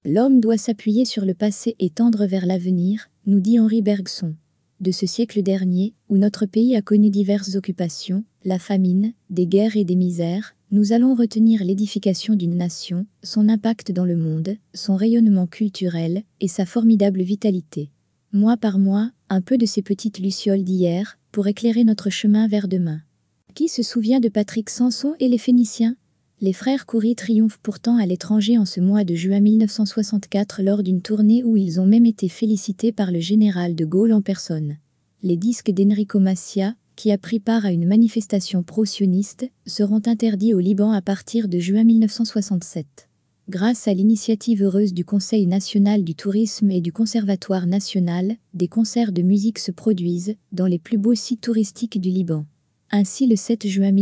L'homme doit s'appuyer sur le passé et tendre vers l'avenir, nous dit Henri Bergson. De ce siècle dernier, où notre pays a connu diverses occupations, la famine, des guerres et des misères, nous allons retenir l'édification d'une nation, son impact dans le monde, son rayonnement culturel et sa formidable vitalité. Mois par mois, un peu de ces petites lucioles d'hier, pour éclairer notre chemin vers demain. Qui se souvient de Patrick Sanson et les Phéniciens ? Les frères Coury triomphent pourtant à l'étranger en ce mois de juin 1964 lors d'une tournée où ils ont même été félicités par le général de Gaulle en personne. Les disques d'Enrico Macias, qui a pris part à une manifestation pro-sioniste, seront interdits au Liban à partir de juin 1967. Grâce à l'initiative heureuse du Conseil national du tourisme et du Conservatoire national, des concerts de musique se produisent dans les plus beaux sites touristiques du Liban. Ainsi, le 7 juin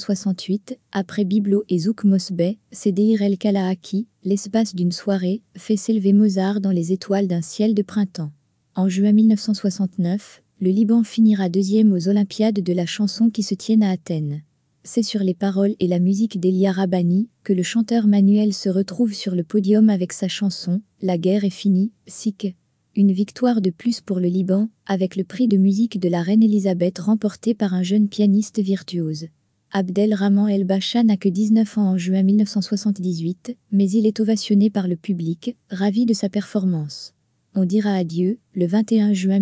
1968, après Biblo et Zouk Mosbeh, c'est Deir el-Kalaaki, l'espace d'une soirée, fait s'élever Mozart dans les étoiles d'un ciel de printemps. En juin 1969, le Liban finira deuxième aux Olympiades de la chanson qui se tiennent à Athènes. C'est sur les paroles et la musique d'Elia Rabani que le chanteur Manuel se retrouve sur le podium avec sa chanson « La guerre est finie, Sikh ». Une victoire de plus pour le Liban, avec le prix de musique de la reine Elisabeth remporté par un jeune pianiste virtuose. Abdelrahman El-Bacha n'a que 19 ans en juin 1978, mais il est ovationné par le public, ravi de sa performance. On dira adieu, le 21 juin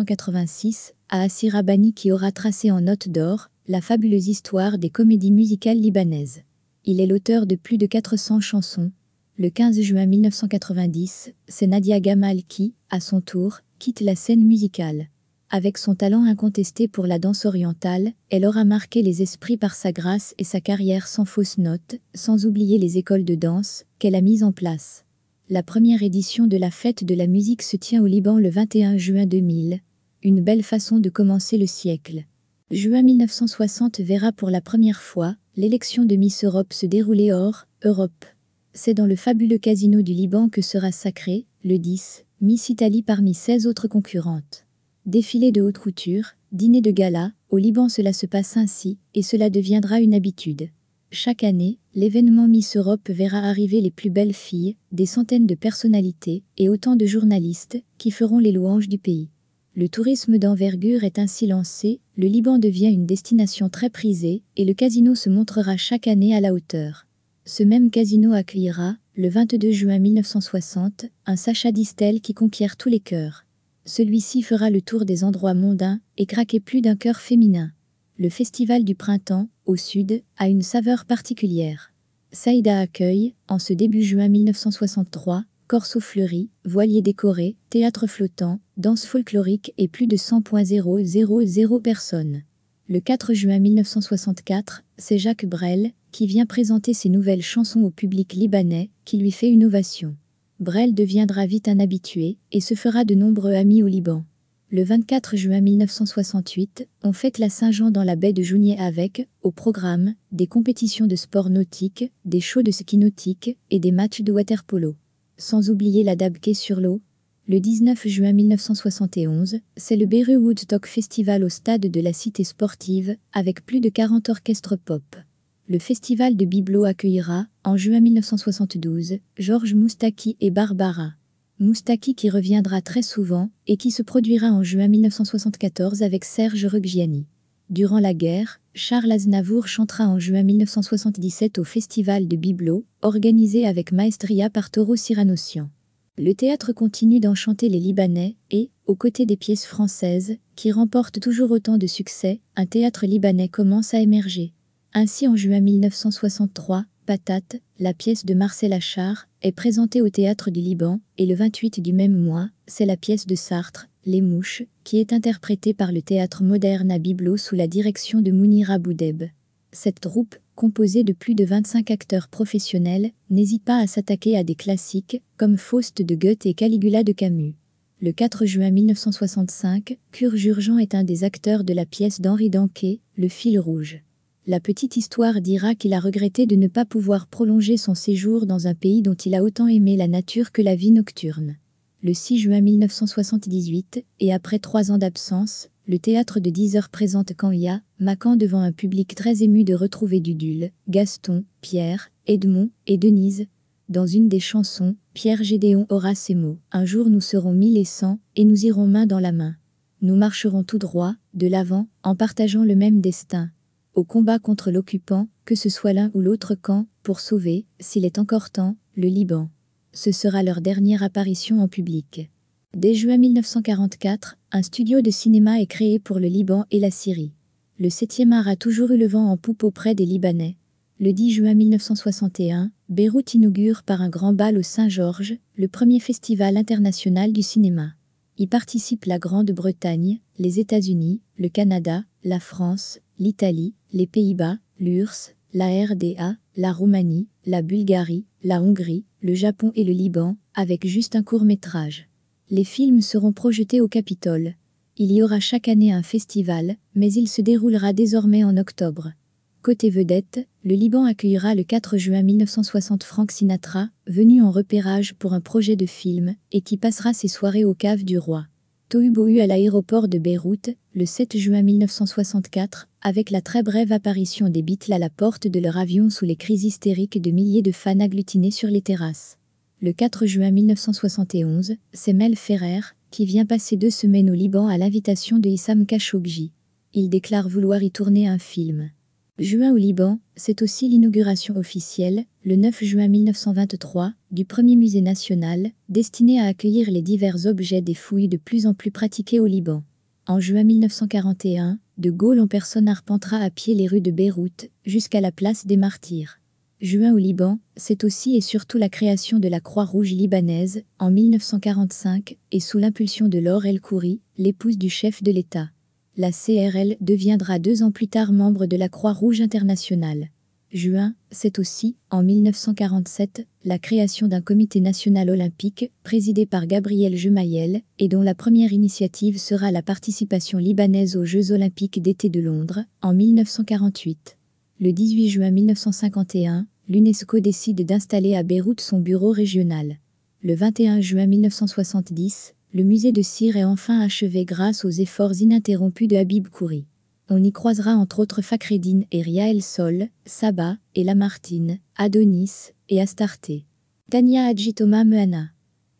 1986, à Assi Rabani qui aura tracé en notes d'or la fabuleuse histoire des comédies musicales libanaises. Il est l'auteur de plus de 400 chansons. Le 15 juin 1990, c'est Nadia Gamal qui, à son tour, quitte la scène musicale. Avec son talent incontesté pour la danse orientale, elle aura marqué les esprits par sa grâce et sa carrière sans fausses notes, sans oublier les écoles de danse qu'elle a mises en place. La première édition de la Fête de la musique se tient au Liban le 21 juin 2000. Une belle façon de commencer le siècle. Juin 1960 verra pour la première fois l'élection de Miss Europe se dérouler hors Europe. C'est dans le fabuleux casino du Liban que sera sacrée, le 10, Miss Italie parmi 16 autres concurrentes. Défilé de haute couture, dîner de gala, au Liban cela se passe ainsi, et cela deviendra une habitude. Chaque année, l'événement Miss Europe verra arriver les plus belles filles, des centaines de personnalités, et autant de journalistes, qui feront les louanges du pays. Le tourisme d'envergure est ainsi lancé, le Liban devient une destination très prisée, et le casino se montrera chaque année à la hauteur. Ce même casino accueillera, le 22 juin 1960, un Sacha Distel qui conquiert tous les cœurs. Celui-ci fera le tour des endroits mondains et craquer plus d'un cœur féminin. Le festival du printemps, au sud, a une saveur particulière. Saïda accueille, en ce début juin 1963, corso fleuri, voilier décoré, théâtre flottant, danse folklorique et plus de 100,000 personnes. Le 4 juin 1964, c'est Jacques Brel qui vient présenter ses nouvelles chansons au public libanais, qui lui fait une ovation. Brel deviendra vite un habitué et se fera de nombreux amis au Liban. Le 24 juin 1968, on fête la Saint-Jean dans la baie de Jounieh avec, au programme, des compétitions de sport nautique, des shows de ski nautique et des matchs de water-polo. Sans oublier la dabke sur l'eau. Le 19 juin 1971, c'est le Beirut Woodstock Festival au stade de la Cité sportive, avec plus de 40 orchestres pop. Le festival de Biblo accueillera, en juin 1972, Georges Moustaki et Barbara. Moustaki qui reviendra très souvent et qui se produira en juin 1974 avec Serge Reggiani. Durant la guerre, Charles Aznavour chantera en juin 1977 au festival de Biblo, organisé avec maestria par Toro Siranossian. Le théâtre continue d'enchanter les Libanais et, aux côtés des pièces françaises, qui remportent toujours autant de succès, un théâtre libanais commence à émerger. Ainsi en juin 1963, Patate, la pièce de Marcel Achard, est présentée au théâtre du Liban, et le 28 du même mois, c'est la pièce de Sartre, Les Mouches, qui est interprétée par le théâtre moderne à Biblo sous la direction de Mounira Boudeb. Cette troupe, composée de plus de 25 acteurs professionnels, n'hésite pas à s'attaquer à des classiques, comme Faust de Goethe et Caligula de Camus. Le 4 juin 1965, Kurt Jurgen est un des acteurs de la pièce d'Henri Danquet, Le fil rouge. La petite histoire dira qu'il a regretté de ne pas pouvoir prolonger son séjour dans un pays dont il a autant aimé la nature que la vie nocturne. Le 6 juin 1978, et après 3 ans d'absence, le théâtre de 10 heures présente Kanya, Macan devant un public très ému de retrouver Dudule, Gaston, Pierre, Edmond et Denise. Dans une des chansons, Pierre Gédéon aura ces mots. Un jour nous serons 1000 et 100, et nous irons main dans la main. Nous marcherons tout droit, de l'avant, en partageant le même destin. Au combat contre l'occupant, que ce soit l'un ou l'autre camp, pour sauver, s'il est encore temps, le Liban. Ce sera leur dernière apparition en public. Dès juin 1944, un studio de cinéma est créé pour le Liban et la Syrie. Le 7e art a toujours eu le vent en poupe auprès des Libanais. Le 10 juin 1961, Beyrouth inaugure par un grand bal au Saint-Georges, le premier festival international du cinéma. Y participent la Grande-Bretagne, les États-Unis, le Canada, la France, l'Italie, les Pays-Bas, l'URSS, la RDA, la Roumanie, la Bulgarie, la Hongrie, le Japon et le Liban, avec juste un court-métrage. Les films seront projetés au Capitole. Il y aura chaque année un festival, mais il se déroulera désormais en octobre. Côté vedette, le Liban accueillera le 4 juin 1960 Frank Sinatra, venu en repérage pour un projet de film, et qui passera ses soirées aux caves du roi. Tohu-bohu à l'aéroport de Beyrouth, le 7 juin 1964, avec la très brève apparition des Beatles à la porte de leur avion sous les cris hystériques de milliers de fans agglutinés sur les terrasses. Le 4 juin 1971, c'est Mel Ferrer, qui vient passer 2 semaines au Liban à l'invitation de Issam Khashoggi. Il déclare vouloir y tourner un film. Juin au Liban, c'est aussi l'inauguration officielle, le 9 juin 1923, du premier musée national, destiné à accueillir les divers objets des fouilles de plus en plus pratiquées au Liban. En juin 1941, De Gaulle en personne arpentera à pied les rues de Beyrouth, jusqu'à la place des Martyrs. Juin au Liban, c'est aussi et surtout la création de la Croix-Rouge libanaise, en 1945, et sous l'impulsion de Laure El-Khoury, l'épouse du chef de l'État. La CRL deviendra 2 ans plus tard membre de la Croix-Rouge internationale. Juin, c'est aussi, en 1947, la création d'un comité national olympique, présidé par Gabriel Gemayel, et dont la première initiative sera la participation libanaise aux Jeux olympiques d'été de Londres, en 1948. Le 18 juin 1951, l'UNESCO décide d'installer à Beyrouth son bureau régional. Le 21 juin 1970, le musée de Cire est enfin achevé grâce aux efforts ininterrompus de Habib Khoury. On y croisera entre autres Fakhreddine et Ria El Sol, Saba et Lamartine, Adonis et Astarté. Tania Hadji Thomas Mehana.